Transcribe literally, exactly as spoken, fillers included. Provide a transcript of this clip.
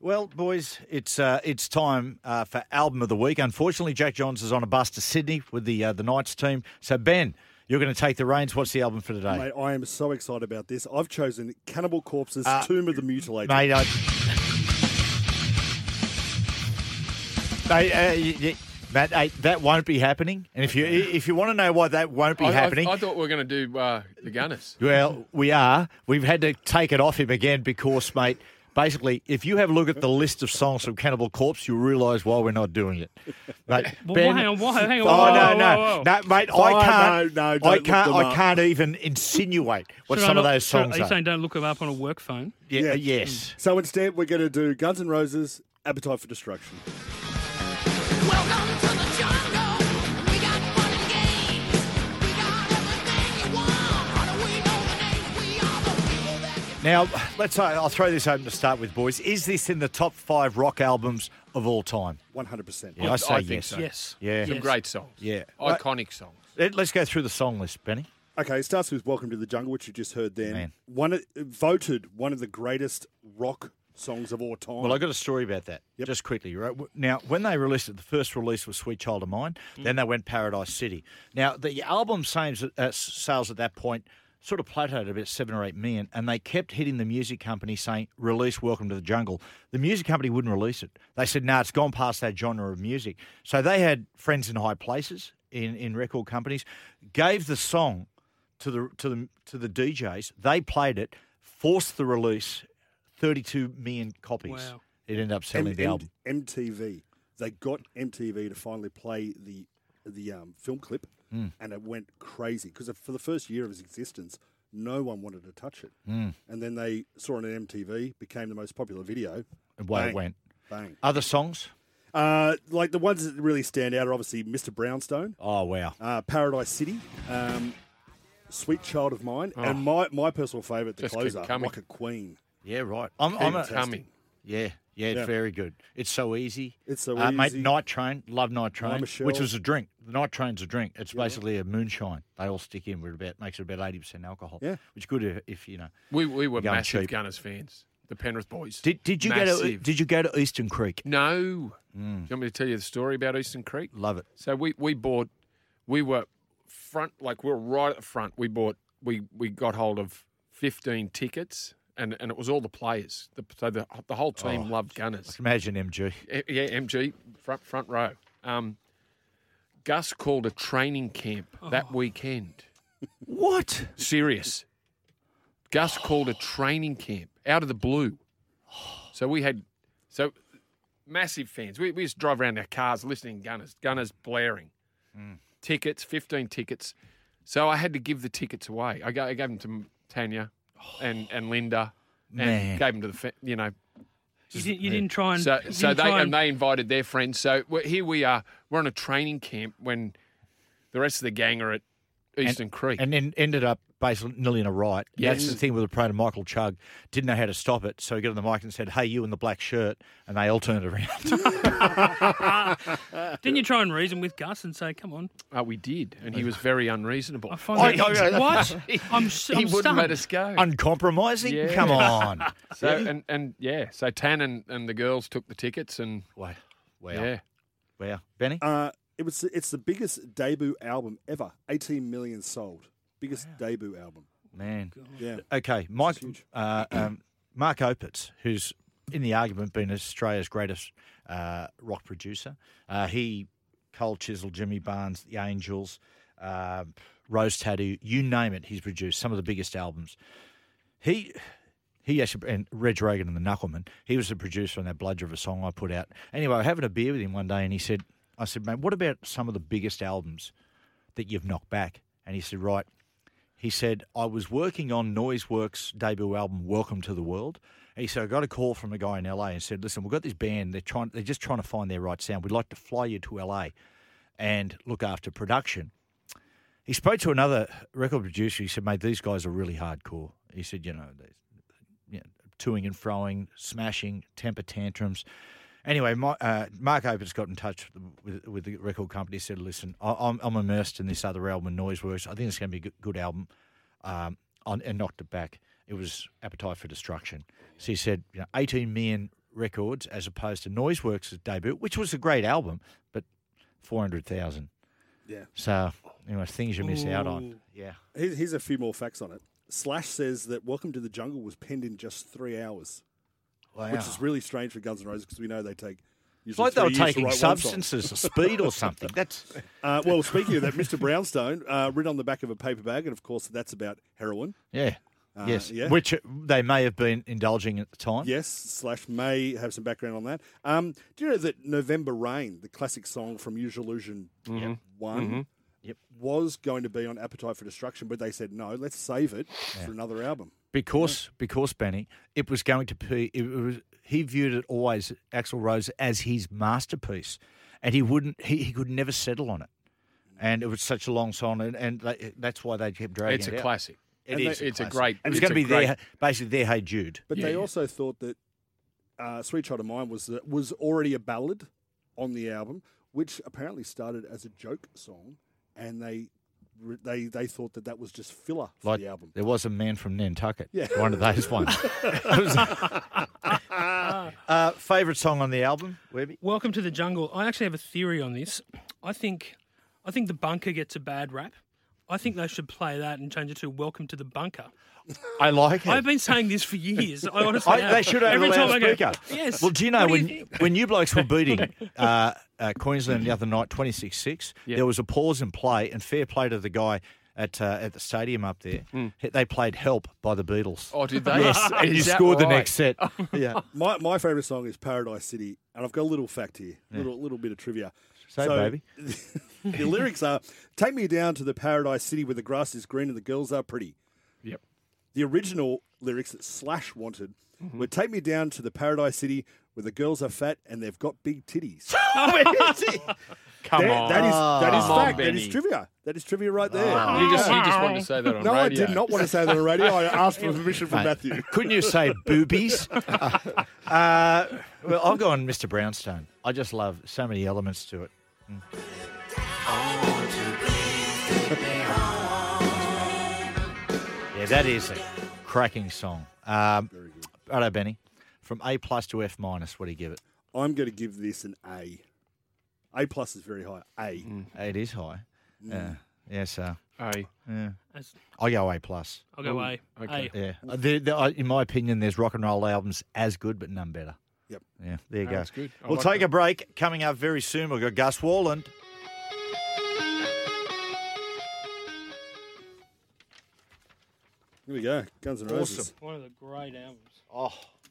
Well, boys, it's uh, it's time uh, for Album of the Week. Unfortunately, Jack Johns is on a bus to Sydney with the uh, the Knights team. So, Ben, you're going to take the reins. What's the album for today? Mate, I am so excited about this. I've chosen Cannibal Corpse's Uh, Tomb of the Mutilated. Mate, I... Mate, uh, y- y- Matt, uh, that won't be happening. And if you if you want to know why that won't be I, happening... I, I thought we were going to do uh, the Gunners. Well, we are. We've had to take it off him again because, mate, basically, if you have a look at the list of songs from Cannibal Corpse, you'll realise why we're not doing it. Mate, Well, Ben- hang on, why? Hang on. Oh whoa, no, whoa, no, whoa, whoa. no, mate! Oh, I can't. no, no, I don't look can't. them I up. can't even insinuate what Should I some of not- those songs Are you are. saying don't look them up on a work phone? Yeah, Yeah. uh, yes. So instead, we're going to do Guns N' Roses, Appetite for Destruction. Welcome to the jungle. We got fun and games. We got everything you want. How do we know the names? We are the people that can... Now, let's. Uh, I'll throw this open to start with, boys. Is this in the top five rock albums of all time? one hundred percent. Yeah, I say I think yes. so. Yes. Yeah. Some Yes. great songs. Yeah. Iconic songs. Let, let's go through the song list, Benny. Okay, it starts with Welcome to the Jungle, which you just heard then. Man. One of- voted one of the greatest rock songs of all time. Well, I got a story about that. Yep. Just quickly, right? Now, when they released it, the first release was "Sweet Child of Mine." Mm. Then they went Paradise City. Now, the album sales, uh, sales at that point sort of plateaued about seven or eight million, and they kept hitting the music company saying, "Release Welcome to the Jungle." The music company wouldn't release it. They said, "No, nah, it's gone past that genre of music." So they had friends in high places in, in record companies, gave the song to the to the to the D Js. They played it, forced the release. thirty-two million copies. Wow. It ended up selling M- the M- album. M T V. They got M T V to finally play the the um, film clip, Hmm. and it went crazy because for the first year of its existence, no one wanted to touch it. Hmm. And then they saw it on M T V, became the most popular video. Away it Bang. went. Bang. Other songs? Uh, like the ones that really stand out are obviously Mister Brownstone, Oh, wow. uh, Paradise City, um, Sweet Child of Mine, and my, my personal favourite, the Just keep closer, coming. Like a Queen. Yeah, right. I'm, Keep I'm a, coming. Yeah, yeah, it's Yeah. very good. It's so easy. It's so uh, Mate, easy. Night Train, love Night Train, Michelle. which was a drink. The Night Train's a drink. It's basically a moonshine. They all stick in with about, makes it about eighty percent alcohol. Yeah. Which is good if, if you know. We we were Going massive cheap. Gunners fans. The Penrith boys. Did, did you go to Massive. Did you go to Eastern Creek? No. Do Mm. you want me to tell you the story about Eastern Creek? Love it. So we, we bought, we were front, like we were right at the front. We bought, we, we got hold of fifteen tickets, and, and it was all the players. The, so the the whole team Oh, loved Gunners. Imagine M G. Eh, Yeah, M G, front front row. Um, Gus called a training camp that weekend. What? Serious. Gus called a training camp out of the blue. So we had, so massive fans. We, we used to drive around our cars listening to Gunners, Gunners blaring. Tickets, fifteen tickets. So I had to give the tickets away. I gave, I gave them to Tanya and, and Linda and Man. gave them to the, fa- you know. You didn't, you didn't try and. So, you so didn't they try and they invited their friends. So we're, here we are. We're on a training camp when the rest of the gang are at Eastern Creek. And then ended up basically nearly in a riot. Yes. That's the thing with the promoter, Michael Chugg. Didn't know how to stop it. So he got on the mic and said, "Hey, you in the black shirt." And they all turned around. Didn't you try and reason with Gus and say, "Come on"? Oh, we did, and he was very unreasonable. I find I- that, I- what? I'm, s- he I'm wouldn't stunned. let us go. Uncompromising? Yeah. Come on. So and, and yeah, so Tan and, and the girls took the tickets, and Wow. Wow. yeah, Wow. Benny? Uh, it was it's the biggest debut album ever. eighteen million sold. Biggest debut album. Man. Yeah. Okay, Mike, huge. uh, um, Mark Opitz, who's in the argument been Australia's greatest uh, rock producer. Uh, he, Cold Chisel, Jimmy Barnes, The Angels, uh, Rose Tattoo, you name it, he's produced some of the biggest albums. He... He actually, and Reg Reagan and the Knuckleman, he was the producer on that Blood River song I put out. Anyway, I was having a beer with him one day and he said, I said, mate, what about some of the biggest albums that you've knocked back? And he said, right. He said, I was working on Noiseworks' debut album, Welcome to the World. And he said, I got a call from a guy in L A and said, listen, we've got this band, they're trying, they're just trying to find their right sound. We'd like to fly you to L A and look after production. He spoke to another record producer. He said, mate, these guys are really hardcore. He said, you know, they, you know toing and froing, smashing, temper tantrums. Anyway, my, uh, Mark Opitz got in touch with, with, with the record company. He said, listen, I, I'm, I'm immersed in this other album, Noiseworks. I think it's going to be a good, good album. Um, on, and knocked it back. It was Appetite for Destruction. So he said, you know, eighteen million Records as opposed to Noiseworks' debut, which was a great album, but four hundred thousand. Yeah. So, anyway, things you miss out on. Ooh. Yeah. Here's, here's a few more facts on it. Slash says that Welcome to the Jungle was penned in just three hours, Wow. which is really strange for Guns N' Roses because we know they take It's usually like they were three years to taking write one song. substances or speed or something. That's Uh, well, speaking of that, Mister Brownstone, uh, written on the back of a paper bag, and of course that's about heroin. yeah. Uh, yes. yeah. Which they may have been indulging at the time. Yes, Slash may have some background on that. Um, do you know that November Rain, the classic song from Use Your Illusion one, Yep. was going to be on Appetite for Destruction, but they said, no, let's save it for another album. Because because Benny, it was going to be. It was he viewed it always Axl Rose as his masterpiece, and he wouldn't. He, he could never settle on it, and it was such a long song, and, and they, that's why they kept dragging It's it a out. classic. It And is. they- It's a classic. great- And it's, it's going to a be great- their basically their Hey Jude. But Yeah, they yeah. also thought that uh, Sweet Child of Mine was was already a ballad on the album, which apparently started as a joke song, and they they they thought that that was just filler for Like the album. there was a man from Nantucket. Yeah. One of those ones. uh, favorite song on the album, Webby? Welcome to the Jungle. I actually have a theory on this. I think, I think the Bunker gets a bad rap. I think they should play that and change it to Welcome to the Bunker. I like it. I've been saying this for years. I honestly I, have. they should have Every a time I go, loudspeaker. yes. Well, do you know What do when think? when you blokes were beating uh, uh, Queensland the other night, twenty-six six, Yeah. there was a pause in play, and fair play to the guy at uh, at the stadium up there. They played "Help" by the Beatles. Oh, did they? Yes, and you Is that scored the right? next set. Yeah, My my favourite song is Paradise City, and I've got a little fact here, little little bit of trivia. say baby. The lyrics are, "Take me down to the Paradise City where the grass is green and the girls are pretty." Yep. The original lyrics that Slash wanted were, "Take me down to the Paradise City where the girls are fat and they've got big titties." Come That- on. that is that is Come on, fact. That is Benny. trivia. That is trivia right there. You just, you just wanted to say that on no, radio. I did not want to say that on radio. I asked for permission from Mate, Matthew. Couldn't you say boobies? uh, well, I'll go on Mister Brownstone. I just love so many elements to it. Mm. Yeah, that is a cracking song. Um, righto, Benny. From A plus to F minus, what do you give it? I'm going to give this an A. A plus is very high. A. It is high. Yeah. Yeah, so Hey. yeah. That's- I go A plus. I'll go A. okay. A. Yeah. Uh, there- there- uh, in my opinion, there's rock and roll albums as good, but none better. Yep. Yeah, there you No, go. that's good. I We'll like take that. a break. Coming up very soon, we've got Gus Warland. Here we go. Guns N' Roses. Awesome. One of the great albums. Oh,